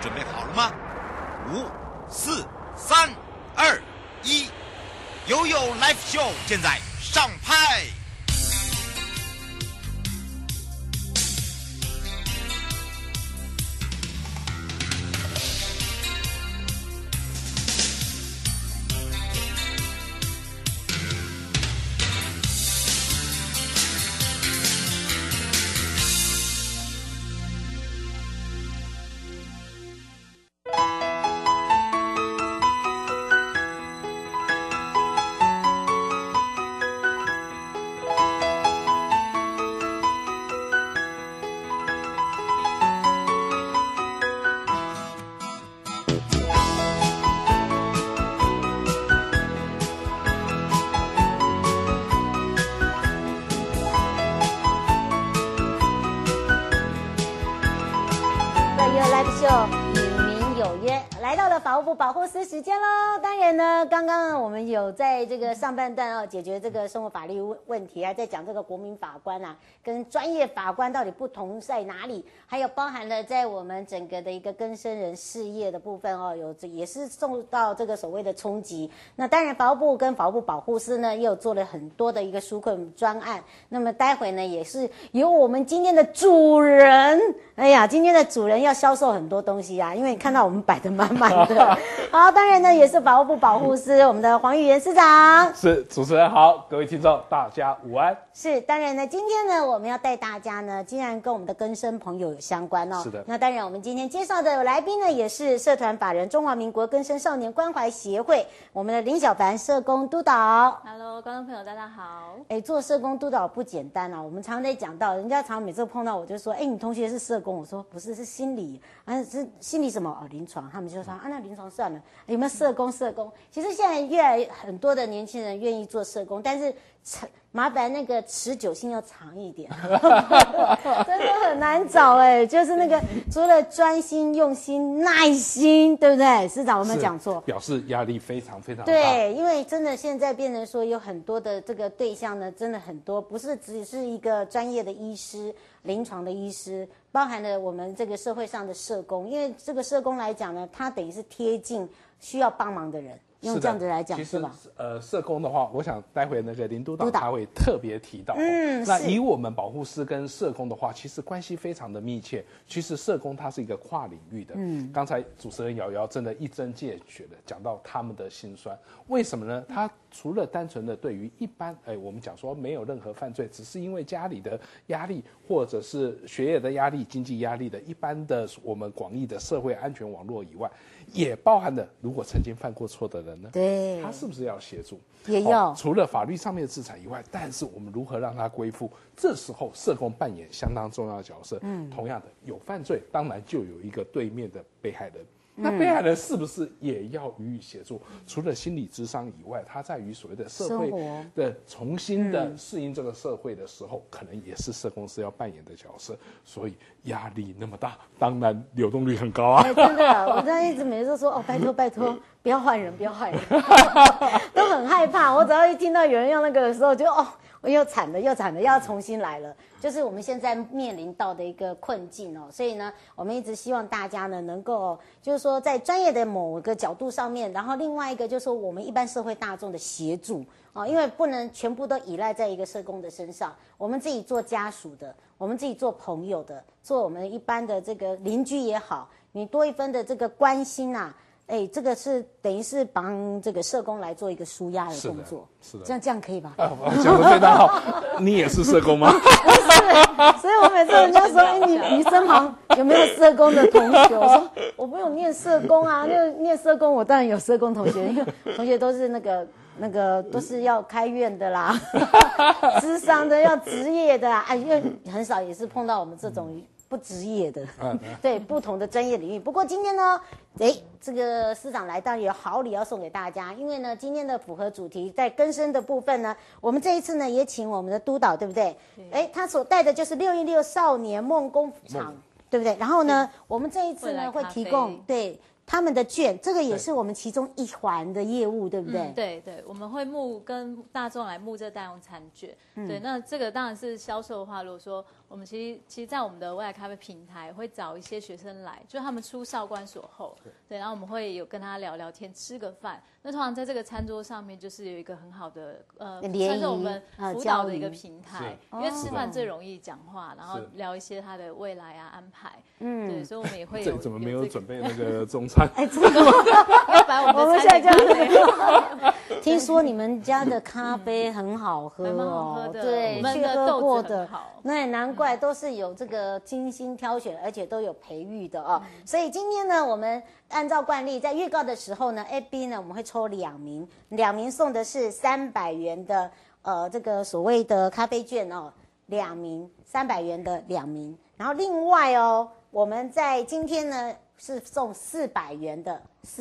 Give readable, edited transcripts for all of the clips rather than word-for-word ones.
准备好了吗？5、4、3、2、1，悠悠 Live Show 现在上拍。 来到了法务部保护司时间喽！当然呢，刚刚我们有在这个上半段解决这个生活法律问题啊，在讲这个国民法官啊跟专业法官到底不同在哪里，还有包含了在我们整个的一个更生人事业的部分也是受到这个所谓的冲击。那当然，法务部跟法务部保护司呢也有做了很多的一个纾困专案。那么待会呢，也是由我们今天的主人，今天的主人要销售很多东西啊，因为你看到我们摆得满满的。好，当然呢，也是法务部保护司我们的黄玉元司长。 是，主持人好，各位听众大家午安。 是，当然呢，今天呢，我们要带大家呢，既然跟我们的更生朋友有相关哦。 是的。 那当然，我们今天介绍的来宾呢，也是社团法人中华民国更生少年关怀协会我们的林小凡社工督导。 Hello， 观众朋友大家好。 做社工督导不简单啊，我们常在讲到，人家常每次碰到我就说，你同学是社工，我说不是，是心理啊，是心理什么临床，他们就说那临床算了，有没有社工？其实现在越来很多的年轻人愿意做社工，但是麻烦那个持久性要长一点，真的很难找就是那个除了专心、用心、耐心，对不对？司长，我没有讲错， 表示压力非常非常大。 对，因为真的现在变成说有很多的这个对象呢，真的很多，不是只是一个专业的医师、临床的医师，包含了我们这个社会上的社工，因为这个社工来讲呢，他等于是贴近需要帮忙的人。用这样子来讲是吧？ 社工的话，我想待会那个林督导他会特别提到。那以我们保护司跟社工的话，其实关系非常的密切。其实社工它是一个跨领域的。刚才主持人瑶瑶真的一针见血的讲到他们的辛酸。为什么呢？他除了单纯的对于一般，我们讲说没有任何犯罪，只是因为家里的压力或者是学业的压力、经济压力的一般的我们广义的社会安全网络以外，也包含了如果曾经犯过错的人呢， 对， 他是不是要协助？ 也要。 除了法律上面的制裁以外，但是我们如何让他归附？这时候社工扮演相当重要的角色。同样的，有犯罪，当然就有一个对面的被害人。那被害人是不是也要予以协助？除了心理咨商以外，他在于所谓的社会的重新的适应这个社会的时候，可能也是社工师要扮演的角色。所以压力那么大，当然流动率很高啊。 真的，我在一直每次说拜托，不要换人，都很害怕。我只要一听到有人用那个的时候，就我又惨了，要重新来了。就是我们现在面临到的一个困境所以呢，我们一直希望大家呢能够，就是说在专业的某个角度上面，然后另外一个就是说我们一般社会大众的协助因为不能全部都依赖在一个社工的身上，我们自己做家属的，我们自己做朋友的，做我们一般的这个邻居也好，你多一分的这个关心啊。这个是等于是帮这个社工来做一个舒压的动作， 是的， 这样可以吧？ 讲得非常好。你也是社工吗？ 不是，所以我每次人家说，你身旁有没有社工的同学？我说我没有念社工啊，念社工我当然有社工同学，因为同学都是那个都是要开院的啦，咨商的要职业的因为很少也是碰到我们这种。不职业的，对不同的专业领域。不过今天呢，这个司长来当然有好礼要送给大家，因为呢，今天的符合主题在更生的部分呢，我们这一次呢也请我们的督导，对不对？他所带的就是616少年梦工厂，对不对？然后呢，我们这一次呢会提供他们的券，这个也是我们其中一环的业务，对不对？ 对，我们会跟大众来募这代用餐券。对，那这个当然是销售的话，如果说我们其实，在我们的未来咖啡平台会找一些学生来，就他们出少管所后，对，然后我们会有跟他聊聊天，吃个饭。那通常在这个餐桌上面，就是有一个很好的算是我们辅导的一个平台，因为吃饭最容易讲话，然后聊一些他的未来啊安排。对，所以我们也会有。 怎么没有准备那个中餐？ 真的吗？ 要把我们的餐点听说你们家的咖啡很好喝蛮好喝的， 对， 我们去的豆喝过的子很好。 那也难怪都是有这个精心挑选，而且都有培育的哦。所以今天呢，我们按照惯例，在预告的时候呢 ，AB 呢我们会抽2名送的是300元的这个所谓的咖啡券哦，2名300元的2名，然后另外哦，我们在今天呢是送400元的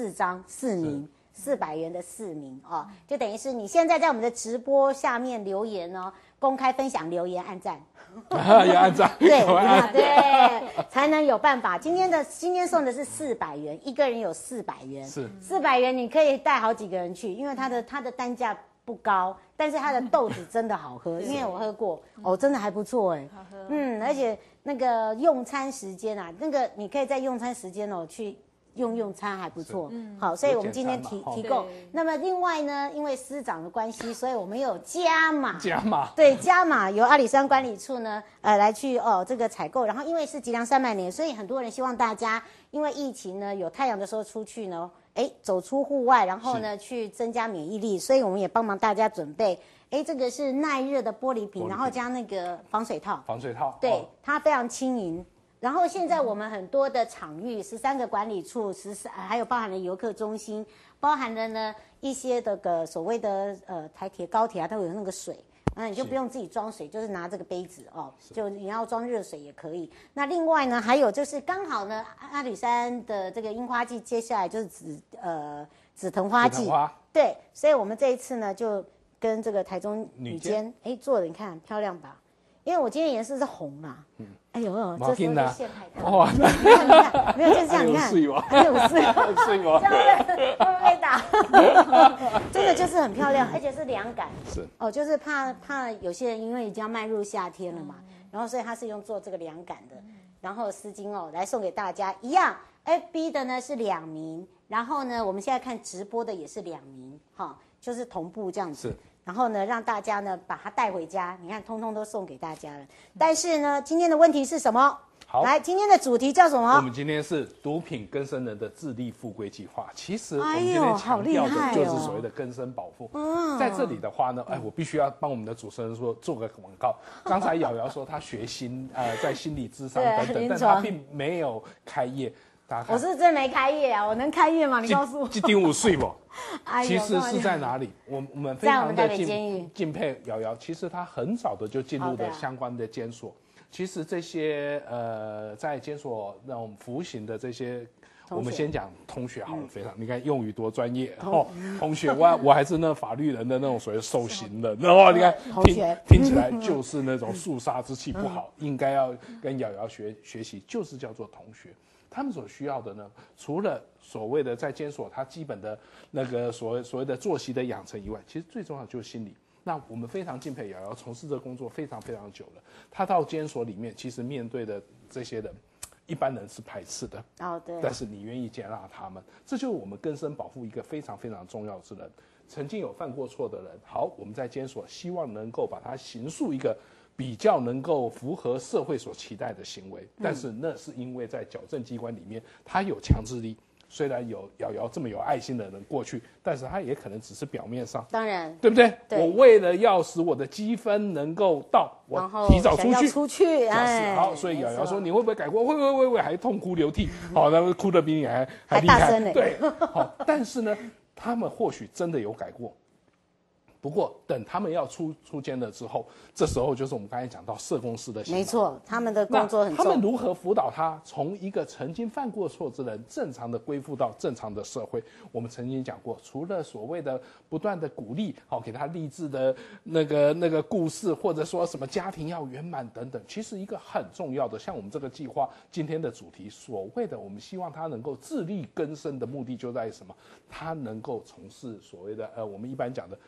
4名。400元的4名哦，就等于是你现在在我们的直播下面留言哦，公开分享留言按赞， 要按赞， 对，才能有办法。今天送的是400元，一个人有400元， 是 400元，你可以带好几个人去，因为它的单价不高，但是它的豆子真的好喝，因为我喝过哦，真的还不错哎， 好喝， 而且那个用餐时间啊，那个你可以在用餐时间哦去。用餐还不错，好，所以我们今天提供。那么另外呢，因为师长的关系，所以我们有加码，对，加码由阿里山管理处呢，来去这个采购。然后因为是即将300年，所以很多人希望大家，因为疫情呢，有太阳的时候出去呢，走出户外，然后呢去增加免疫力，所以我们也帮忙大家准备。这个是耐热的玻璃瓶，然后加那个防水套，对，它非常轻盈。然后现在我们很多的场域，13个管理处，还有包含了游客中心，包含了呢一些的所谓的台铁、高铁啊，都有那个水，那你就不用自己装水，就是拿这个杯子哦，就你要装热水也可以。那另外呢，还有就是刚好呢，阿里山的这个樱花季，接下来就是紫藤花季，对，所以我们这一次呢就跟这个台中女监做的，你看漂亮吧？因为我今天颜色是红嘛，哎呦，这时候就陷害他。哇，你看，没有就是这样，你看，很有睡吗？这样会不会被打？真的就是很漂亮，而且是凉感。 是哦，就是怕有些人因为已经要迈入夏天了嘛，然后所以他是用做这个凉感的，然后丝巾哦来送给大家一样。FB 的呢是2名，然后呢我们现在看直播的也是2名，就是同步这样子。是。然后呢，让大家呢把它带回家，你看，通通都送给大家了。但是呢，今天的问题是什么？好，来，今天的主题叫什么？ 我们今天是毒品更生人的自立富贵计划。其实我们今天强调的就是所谓的更生保护。在这里的话呢，我必须要帮我们的主持人做个广告。刚才瑶瑶说她学在心理咨商等等，但她并没有开业。 我是真没开业啊，我能开业吗？你告诉我。 这丁5岁不？其实是在哪里？我们非常的敬佩瑶瑶。其实她很早的就进入了相关的监所。其实这些在监所那种服刑的这些，我们先讲同学好了，非常你看用语多专业哦。同学，我还是那法律人的那种所谓受刑人，然后你看听起来就是那种肃杀之气不好，应该要跟瑶瑶学习，就是叫做同学。他们所需要的呢，除了所谓的在监所他基本的那个所谓的作息的养成以外，其实最重要的就是心理。那我们非常敬佩瑶瑶从事这工作非常非常久了，她到监所里面其实面对的这些人，一般人是排斥的对， 但是你愿意接纳他们，这就是我们更生保护一个非常非常重要之人。曾经有犯过错的人，好，我们在监所希望能够把他形塑一个比较能够符合社会所期待的行为，但是那是因为在矫正机关里面，他有强制力。虽然有瑶瑶这么有爱心的人过去，但是他也可能只是表面上， 当然， 对不对？我为了要使我的积分能够到，我提早出去，好，所以瑶瑶说你会不会改过？会，还痛哭流涕，好，那哭得比你还厉害，对，好，但是呢，他们或许真的有改过。不过，等他们要出监了之后，这时候就是我们刚才讲到社工师的辛劳。 没错，他们的工作很重。 他们如何辅导他从一个曾经犯过错之人，正常的归附到正常的社会？我们曾经讲过，除了所谓的不断的鼓励，给他励志的那个故事，或者说什么家庭要圆满等等，其实一个很重要的，像我们这个计划今天的主题，所谓的我们希望他能够自力更生的目的就在于什么？他能够从事所谓的我们一般讲的爱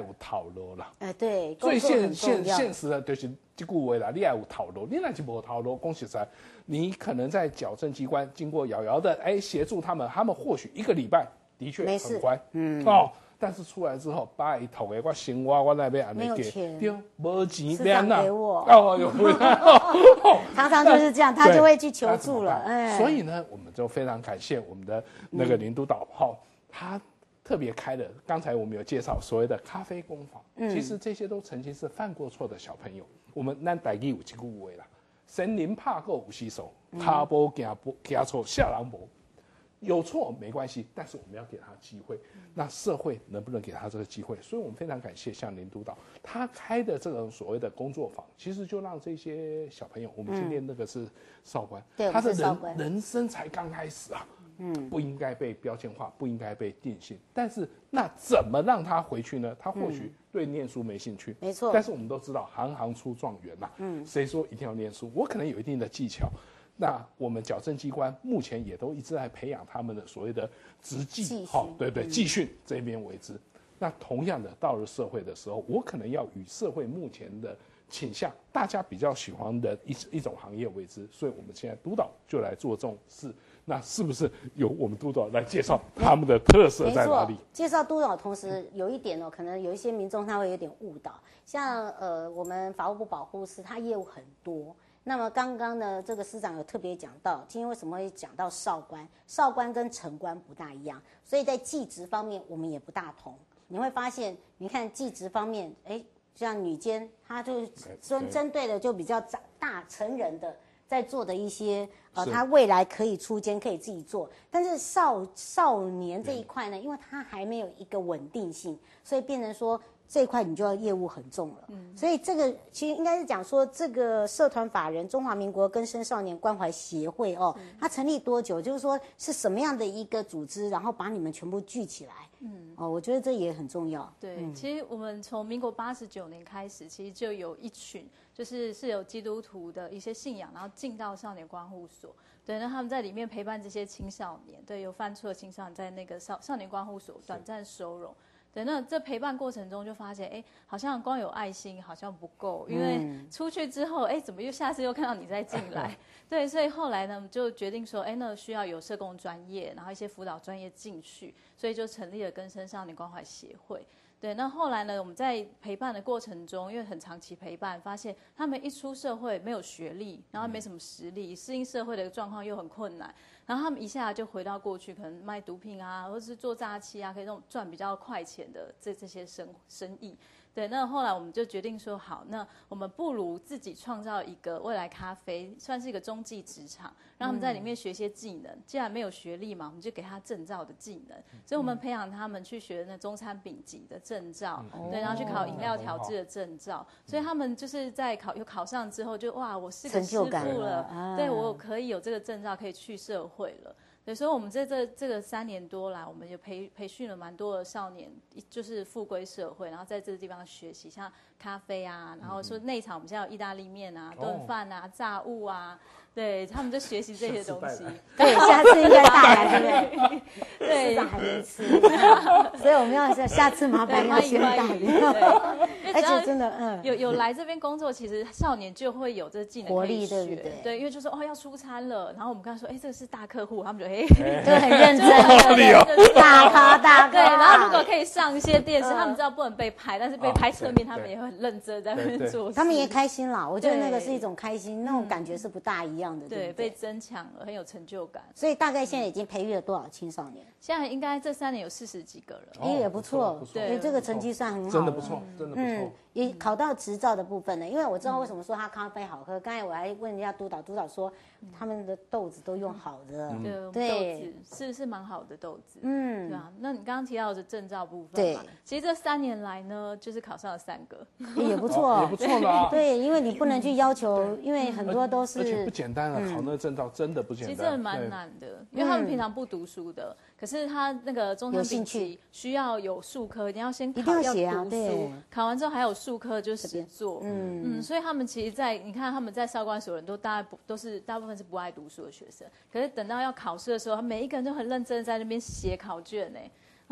有头路啦。 对， 最现现实的就是这句话啦，你要有头路，你那是没头路，讲实在，你可能在矫正机关经过瑶瑶的协助他们或许1个礼拜的确很乖，但是出来之后，拜托的，我生活我那边安尼给，对，没钱， 市长给我，常常就是这样，他就会去求助了， 所以呢，我们就非常感谢我们的那个林督导，他特别开的，刚才我们有介绍所谓的咖啡工坊，其实这些都曾经是犯过错的小朋友。我们咱台语有一句话啦，神灵怕过有洗手，卡波行错下人无。有错没关系，但是我们要给他机会。那社会能不能给他这个机会？所以我们非常感谢像林督导他开的这种所谓的工作坊，其实就让这些小朋友，我们今天那个是少官，他的人生才刚开始啊，不应该被标签化，不应该被定性。但是那怎么让他回去呢？他或许对念书没兴趣， 没错。 但是我们都知道行行出状元呐，谁说一定要念书？我可能有一定的技巧。那我们矫正机关目前也都一直在培养他们的所谓的职技，对，技训这边为之。那同样的，到了社会的时候，我可能要与社会目前的倾向，大家比较喜欢的一种行业为之。所以我们现在督导就来做这种事。那是不是由我们督导来介绍他们的特色在哪里？ 介绍督导，同时有一点可能有一些民众他会有点误导，像我们法务部保护司，他业务很多。那么刚刚呢，这个司长有特别讲到，今天为什么会讲到少官？少官跟城官不大一样，所以在技职方面我们也不大同。你会发现，你看技职方面，像女监，他就针对的就比较大成人的在做的一些，他未来可以出监，可以自己做。但是少年这一块呢，因为他还没有一个稳定性，所以变成说。这一块你就要业务很重了，所以这个其实应该是讲说，这个社团法人中华民国更生少年关怀协会它成立多久？就是说是什么样的一个组织，然后把你们全部聚起来，我觉得这也很重要。 对，其实我们从民国89年开始，其实就有一群是有基督徒的一些信仰，然后进到少年观护所，对，那他们在里面陪伴这些青少年，对，有犯错的青少年在那个少年观护所短暂收容。对，那这陪伴过程中就发现，好像光有爱心好像不够，因为出去之后，怎么下次又看到你再进来？对，所以后来呢，就决定说，那需要有社工专业，然后一些辅导专业进去，所以就成立了更生少年关怀协会。对，那后来呢，我们在陪伴的过程中，因为很长期陪伴，发现他们一出社会没有学历，然后没什么实力，适应社会的状况又很困难，然后他们一下就回到过去，可能卖毒品啊，或者是做诈欺啊，可以那种赚比较快钱的这些生意。对，那后来我们就决定说，好，那我们不如自己创造一个未来咖啡，算是一个中继职场，让他们在里面学一些技能。既然没有学历嘛，我们就给他证照的技能，所以我们培养他们去学那中餐丙级的证照，对，然后去考饮料调制的证照，所以他们就是在考上之后就哇，我是个师傅了，对，我可以有这个证照，可以去社会了。对，所以我们这个3年多来，我们也培训了蛮多的少年，就是复归社会，然后在这个地方学习，像咖啡啊，然后说内场我们现在有意大利面啊、炖饭啊、炸物啊，对他们就学习这些东西。 对，下次应该带来，对不对？对，市长还没吃，所以我们要下次麻烦要先带。而且真的， 有来这边工作，其实少年就会有这技能可以学， 活力，对不对？ 对，因为就说要出餐了，然后我们跟他说，这个是大客户，他们就就很认真，大咖。 对，然后如果可以上一些电视，他们知道不能被拍，但是被拍侧面，他们也会很认真在那边做事。 他们也开心啦，我觉得那个是一种开心，那种感觉是不大一样的， 对，被增强了，很有成就感。 所以大概现在已经培育了多少青少年？ 现在应该这3年有40几个了， 也不错，对，这个成绩算很好， 真的不错，真的不错。 也考到执照的部分呢，因为我知道为什么说他咖啡好喝。刚才我还问人家督导说他们的豆子都用好的， 对，豆子是蛮好的豆子，对吧？那你刚刚提到的证照部分嘛，其实这3年来呢，就是考上了3个， 也不错， 也不错啦。 对，因为你不能去要求，因为很多都是， 而且不简单啊，考那个证照真的不简单， 其实真的蛮难的，因为他们平常不读书的，可是他那个中餐丙级需要有术科，你要先考，要读书，考完之后还有术科就实作，所以他们其实你看他们在少管所人都大部分是不爱读书的学生，可是等到要考试的时候，他每一个人都很认真的在那边写考卷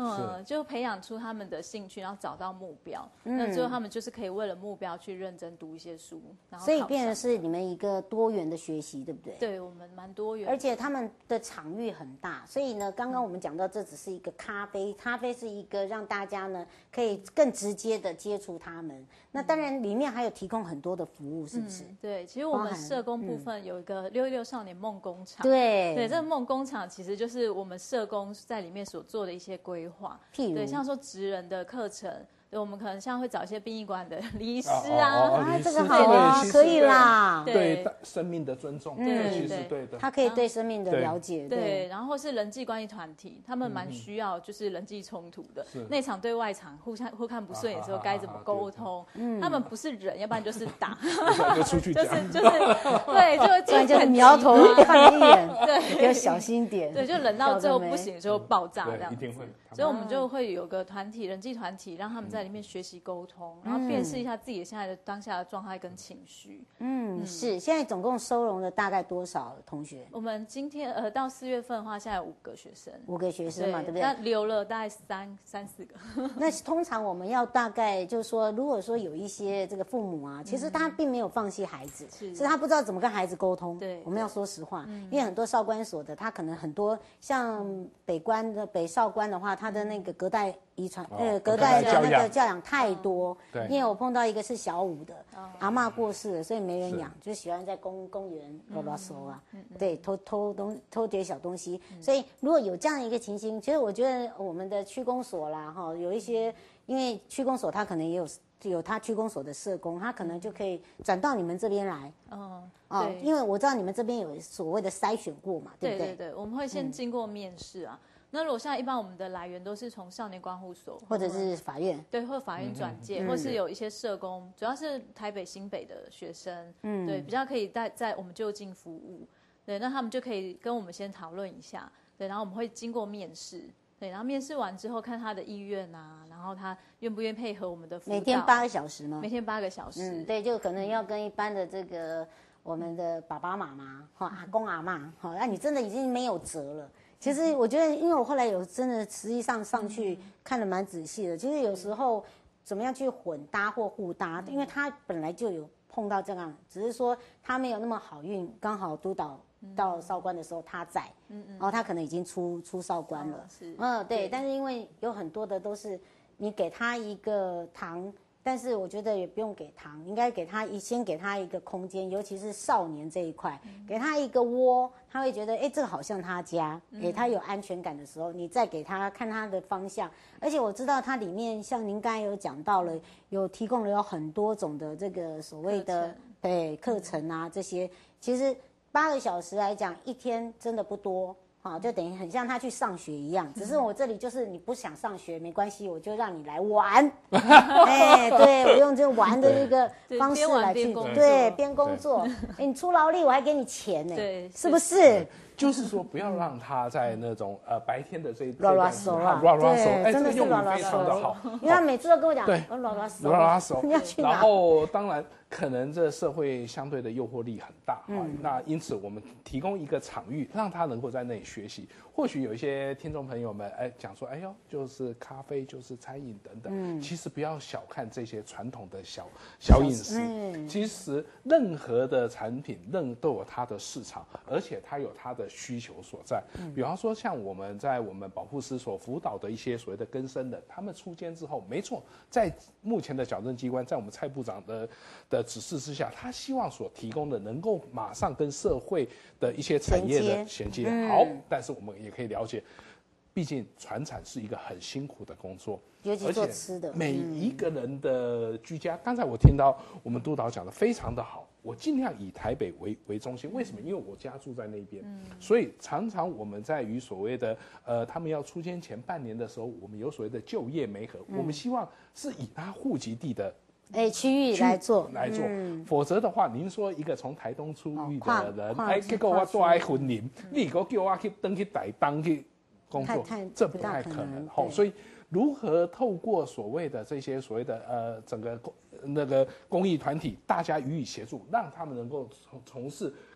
就培养出他们的兴趣，然后找到目标。那最后他们就是可以为了目标去认真读一些书，然后所以变成是你们一个多元的学习，对不对？ 对，我们蛮多元的， 而且他们的场域很大，所以呢，刚刚我们讲到这只是一个咖啡，咖啡是一个让大家呢可以更直接的接触他们。那当然里面还有提供很多的服务，是不是？ 对，其实我们社工部分有一个616少年梦工厂。 对， 这个梦工厂其实就是我们社工在里面所做的一些规划， 譬如对，像说职人的课程。对，我们可能像会找一些殡仪馆的医师啊， 这个好啊，可以啦。 对生命的尊重，其实对的。 他可以对生命的了解， 对。然后或是人际关系团体，他们蛮需要就是人际冲突的，内场对外场互看不顺眼的时候该怎么沟通？他们不是人，要不然就是打， 就出去讲， 就是对，就会就是摇头看你一眼，对，要小心点， 对，就忍到最后不行就爆炸这样子。 一定会。 所以我们就会有个团体，人际团体，让他们在里面学习沟通，然后辨识一下自己现在的当下的状态跟情绪。 是。现在总共收容了大概多少同学？ 我们今天到4月份的话，现在有5个学生 ，5个学生嘛，对不对？ 那留了大概3、4个。 那通常我们要大概就是说，如果说有一些这个父母啊，其实他并没有放弃孩子，是他不知道怎么跟孩子沟通。 对， 我们要说实话，因为很多少管所的，他可能很多像北少关的话，他的那个隔代遗传，隔代的那个教养太多。 对， 因为我碰到一个是小5的，阿嬷过世了，所以没人养，就喜欢在公园乱收啊，对，偷点小东西。所以如果有这样一个情形，其实我觉得我们的区公所啦，哈，有一些，因为区公所他可能也有他区公所的社工，他可能就可以转到你们这边来。对，因为我知道你们这边有所谓的筛选过嘛，对不对？ 对，我们会先经过面试啊。那如果像一般我们的来源都是从少年观护所或者是法院， 对，或法院转介，或是有一些社工，主要是台北新北的学生，对，比较可以在我们就近服务，对，那他们就可以跟我们先讨论一下，对，然后我们会经过面试，对，然后面试完之后看他的意愿啊，然后他愿不愿意配合我们的辅导。 每天8个小时吗？ 每天8个小时， 对，就可能要跟一般的这个我们的爸爸妈妈、阿公阿嬷，那你真的已经没有辙了。其实我觉得，因为我后来有真的实际上上去看得蛮仔细的，其实有时候怎么样去混搭或互搭，因为他本来就有碰到这样，只是说他没有那么好运，刚好督导到少官的时候他在，然后他可能已经出少官了，对，但是因为有很多的都是你给他一个堂。但是我觉得也不用给糖，应该先给他一个空间，尤其是少年这一块，给他一个窝，他会觉得这个好像他家，给他有安全感的时候，你再给他看他的方向。而且我知道它里面像您刚才有讲到了，有提供了有很多种的这个所谓的课程啊，这些其实8个小时来讲，一天真的不多。就等于很像他去上学一样，只是我这里就是你不想上学没关系，我就让你来玩，对，我用这玩的这个方式来去，对，边工作，你出劳力我还给你钱呢，对，是不是？ 就是说，不要让他在那种白天的这一乱手啊， 对， 真的是乱非常的好， 因为他每次都跟我讲， 对， 乱手，你要去哪？ 然后当然可能这社会相对的诱惑力很大那因此我们提供一个场域，让他能够在那里学习。或许有一些听众朋友们讲说，就是咖啡，就是餐饮等等，其实不要小看这些传统的小饮食，其实任何的产品都有它的市场，而且它有它的需求所在。比方说像我们在我们保护司所辅导的一些所谓的更生人，他们出监之后，没错，在目前的矫正机关，在我们蔡部长的指示之下，他希望所提供的能够马上跟社会的一些产业的衔接好，但是我们也可以了解，毕竟传产是一个很辛苦的工作， 尤其做吃的， 每一个人的居家，刚才我听到我们督导讲的非常的好，我尽量以台北为中心，为什么？因为我家住在那边，所以常常我们在于所谓的他们要出监前半年的时候，我们有所谓的就业媒合，我们希望是以他户籍地的区域来做， 否则的话，您说一个从台东出狱的人，结果我住在云林，你如果叫我去登去台东去工作，这不太可能。所以如何透过所谓的这些所谓的整个那个公益团体，大家予以协助，让他们能够从事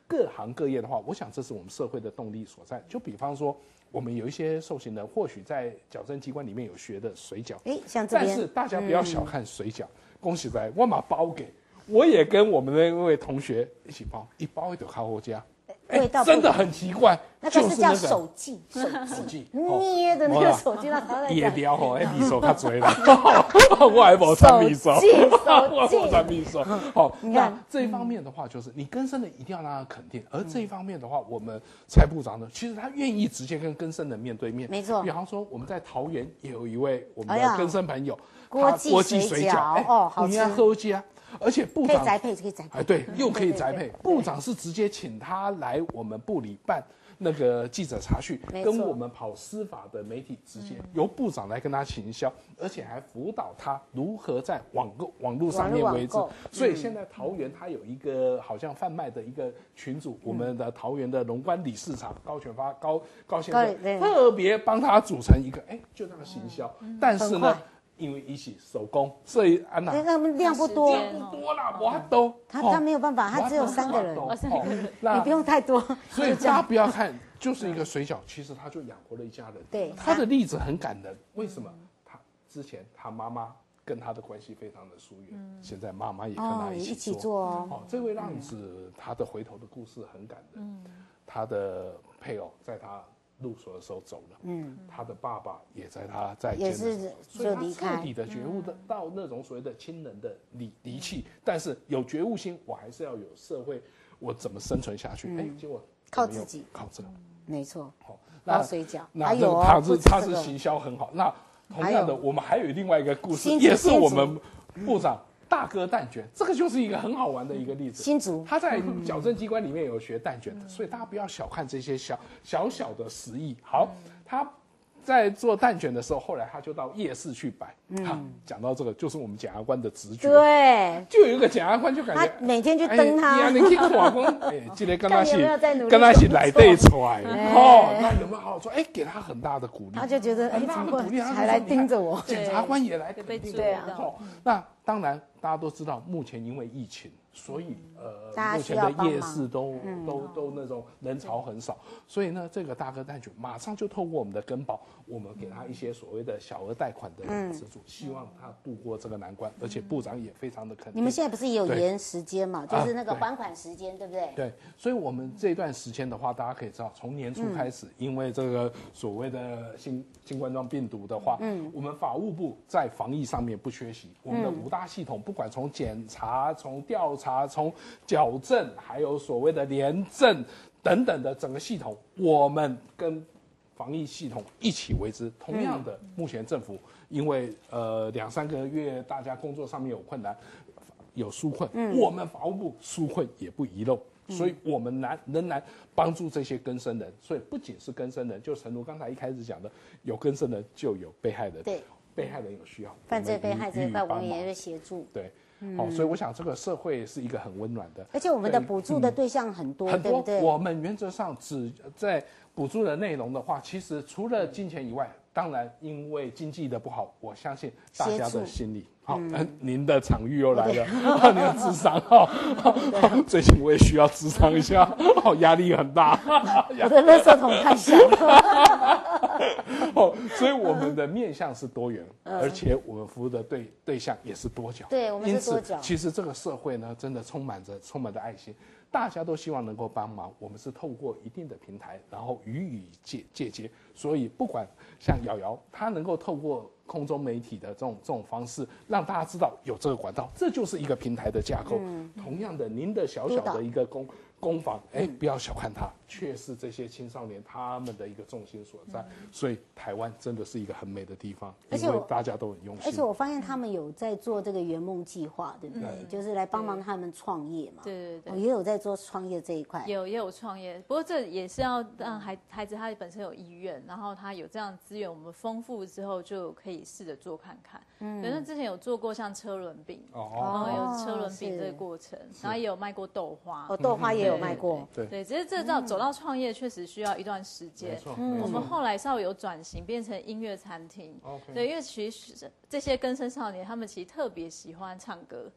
各行各业的话，我想这是我们社会的动力所在。就比方说，我们有一些受刑人，或许在矫正机关里面有学的水饺， 像这边， 但是大家不要小看水饺，恭喜在我把包给，我也跟我们的那位同学一起包，一包一朵烤火家。 味道真的很奇怪， 那个是叫手技，手技捏的那个手技， 也雕吼，秘手较多啦，我还无穿秘手，我无穿秘手。好，那这一方面的话，就是你更生人一定要让他肯定，而这一方面的话，我们蔡部长呢，其实他愿意直接跟更生人面对面， 没错。 比方说我们在桃园也有一位我们的更生朋友， 锅记水饺，哦，好吃， 喝家。而且部长可以宅配，可以宅配， 对，又可以宅配。部长是直接请他来我们部里办那个记者查询，跟我们跑司法的媒体直接由部长来跟他行销，而且还辅导他如何在网络上面为之。所以现在桃园他有一个好像贩卖的一个群组，我们的桃园的龙关理事长高全发高先生特别帮他组成一个，就那个行销，但是呢。因为一起手工，所以安娜那量不多， 不多啦，我都他没有办法，他只有3个人，你不用太多。 所以大家不要看，就是一个水饺，其实他就养活了一家人。 对， 他的例子很感人。为什么？他之前他妈妈跟他的关系非常的疏远，现在妈妈也跟他一起做哦。这位浪子他的回头的故事很感人。他的配偶在他入所的时候走了，他的爸爸也在他在监的时候，所以他彻底的觉悟到那种所谓的亲人的离弃，但是有觉悟心，我还是要有社会，我怎么生存下去？结果靠自己， 靠这个， 没错。 好， 包水饺， 还有他是行销很好。那同样的，我们还有另外一个故事，也是我们部长。大哥蛋卷，这个就是一个很好玩的一个例子。 新竹他在矫正机关里面有学蛋卷的，所以大家不要小看这些小的实意。好，他在做蛋卷的时候，后来他就到夜市去摆。讲到这个，就是我们检察官的直觉。 对， 就有一个检察官就感觉， 他每天去登他， 你去看讲，这个跟他是来对出来，那有没有好好做？给他很大的鼓励。 他就觉得， 很大的鼓励， 还来盯着我， 检察官也来肯定。 对啊，那当然，大家都知道，目前因为疫情，所以目前的夜市都那种人潮很少，所以呢，这个大哥蛋卷马上就透过我们的根保，我们给他一些所谓的小额贷款的资助，希望他度过这个难关。而且部长也非常的肯定。 你们现在不是也有延时间嘛？就是那个还款时间，对不对？ 对，所以我们这段时间的话，大家可以知道，从年初开始，因为这个所谓的新冠状病毒的话，我们法务部在防疫上面不缺席，我们的5大系统，不管从检查、从调查、从矫正，还有所谓的廉政等等的整个系统，我们跟防疫系统一起为之。同样的，目前政府因为2-3个月大家工作上面有困难，有纾困，我们法务部纾困也不遗漏。所以我们仍然帮助这些更生人，所以不仅是更生人，就诚如刚才一开始讲的，有更生人就有被害人， 对， 被害人有需要， 犯罪被害这一块我们也会协助， 对。所以我想这个社会是一个很温暖的， 而且我们的补助的对象很多，对不对？ 我们原则上只在补助的内容的话，其实除了金钱以外，当然因为经济的不好，我相信大家的心理。好，您的场域又来了，您的智商最近我也需要智商一下，压力很大， 我的垃圾桶太小了。所以我们的面向是多元，而且我们服务的对象也是多角。 对，我们是多角。 其实这个社会呢，真的充满着爱心，大家都希望能够帮忙。我们是透过一定的平台，然后予以借接。所以不管像瑶瑶，她能够透过空中媒体的这种方式，让大家知道有这个管道，这就是一个平台的架构。同样的，您的小的一个攻防，不要小看它，却是这些青少年他们的一个重心所在。所以台湾真的是一个很美的地方，因为大家都很用心。 而且我发现他们有在做这个圆梦计划，对不对？就是来帮忙他们创业嘛。 对， 也有在做创业这一块。 也有创业，不过这也是要让孩子他本身有意愿，然后他有这样的资源，我们丰富之后就可以试着做看看。反正之前有做过像车轮饼，然后有车轮饼这个过程，然后也有卖过豆花。 豆花也有卖过。 对，只是这走到创业确实需要一段时间。我们后来稍微有转型，变成音乐餐厅。对，因为其实这些更生少年，他们其实特别喜欢唱歌。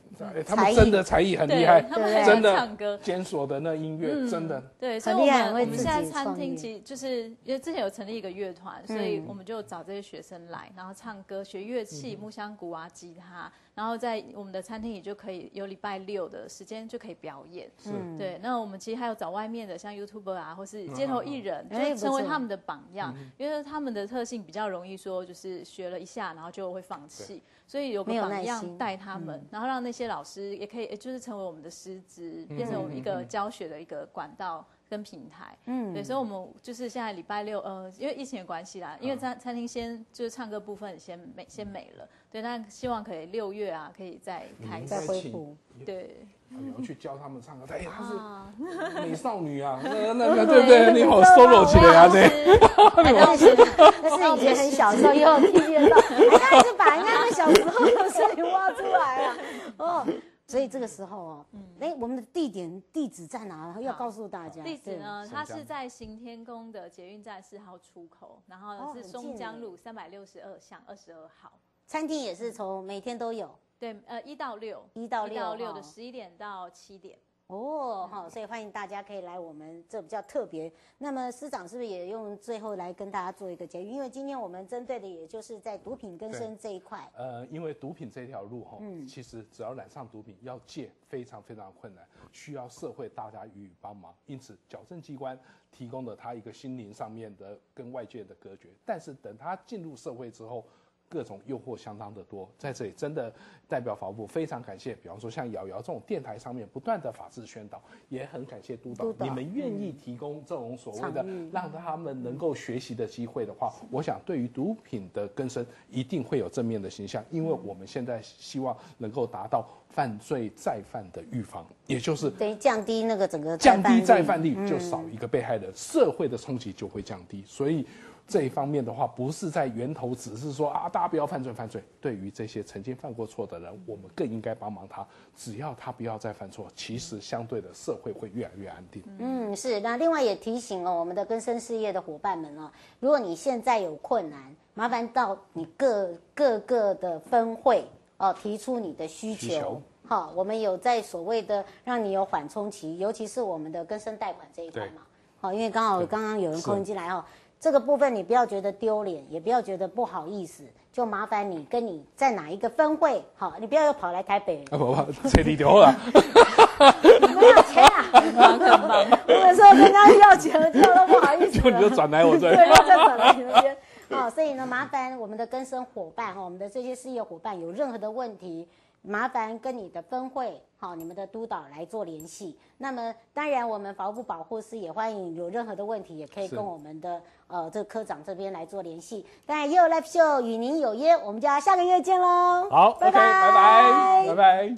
他们真的才艺很厉害， 他们很真的唱歌， 检索的那音乐真的对，所以我们现在餐厅其实就是因为之前有成立一个乐团，所以我们就找这些学生来，然后唱歌、学乐器、木箱鼓啊、吉他，然后在我们的餐厅里就可以有礼拜六的时间就可以表演。对，那我们其实还有找外面的像 YouTuber 啊，或是街头艺人，就成为他们的榜样，因为他们的特性比较容易说就是学了一下，然后就会放弃。所以有个榜样带他们，然后让那些老师也可以，就是成为我们的师资，变成一个教学的一个管道跟平台。对，所以我们就是现在礼拜六，因为疫情的关系啦，因为餐厅先就是唱歌部分先没了，对，但希望可以6月啊，可以再开始恢复。 对。 有去教他们唱歌，哎，她是美少女啊，那对不对？你好 solo 起来啊，对。 但是以前很小的时候也有体验到，还是把人家那小时候的事情挖出来了哦。所以这个时候哦，我们的地址在哪？要告诉大家。 地址呢，它是在行天宫的捷运站4号出口，然后是松江路362巷22号。 餐厅也是从每天都有。 对，1到6的11点到7点。 哦，好，所以欢迎大家可以来我们这比较特别。那么司长是不是也用最后来跟大家做一个结语？因为今天我们针对的也就是在毒品更生这一块。 因为毒品这条路其实只要染上毒品要戒非常非常困难，需要社会大家予以帮忙。因此，矫正机关提供了他一个心灵上面的跟外界的隔绝。但是等他进入社会之后，各种诱惑相当的多，在这里真的代表法务部非常感谢，比方说像瑶瑶这种电台上面不断的法制宣导，也很感谢督导，你们愿意提供这种所谓的让他们能够学习的机会的话，我想对于毒品的更生一定会有正面的形象，因为我们现在希望能够达到犯罪再犯的预防，也就是等于降低那个整个降低再犯率，就少一个被害人，社会的冲击就会降低，所以。这一方面的话，不是在源头，只是说大家不要犯罪。对于这些曾经犯过错的人，我们更应该帮忙他。只要他不要再犯错，其实相对的社会会越来越安定。 是。那另外也提醒我们的更生事业的伙伴们如果你现在有困难，麻烦到你各个的分会提出你的需求。好，我们有在所谓的让你有缓冲期，尤其是我们的更生贷款这一块嘛。好，因为刚刚有人扣进来这个部分你不要觉得丢脸，也不要觉得不好意思，就麻烦你跟你在哪一个分会，好，你不要又跑来台北。 这里丢了， 没有钱啊！我有时候跟人家要钱，就都不好意思。 就你就转来我这里， 对，再转来你那边。所以呢，麻烦我们的更生伙伴我们的这些事业伙伴有任何的问题，麻烦跟你的分会你们的督导来做联系。那么当然我们法务部保护司也欢迎有任何的问题也可以跟我们的这个科长这边来做联系。当然又Live Show与您有约，我们就要下个月见喽。 好，拜拜，拜拜。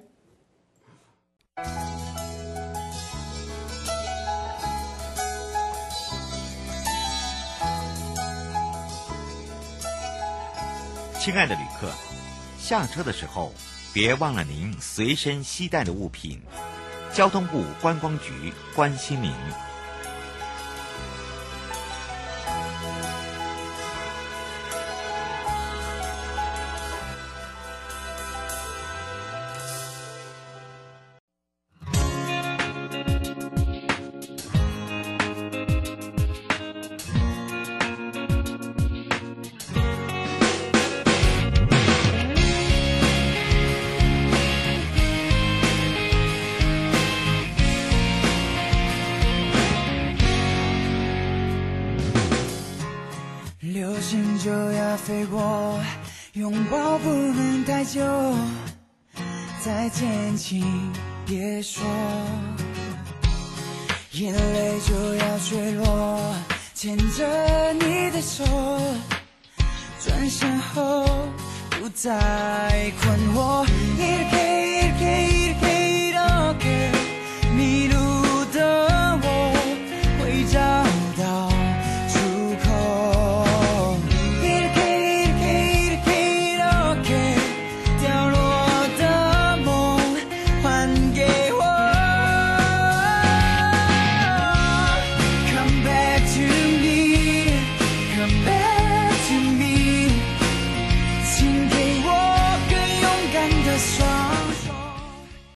亲爱的旅客，下车的时候别忘了您随身携带的物品。交通部观光局关心您。 流星就要飞过，拥抱不能太久，再见请别说，眼泪就要坠落，牵着你的手，转身后不再困惑，也可以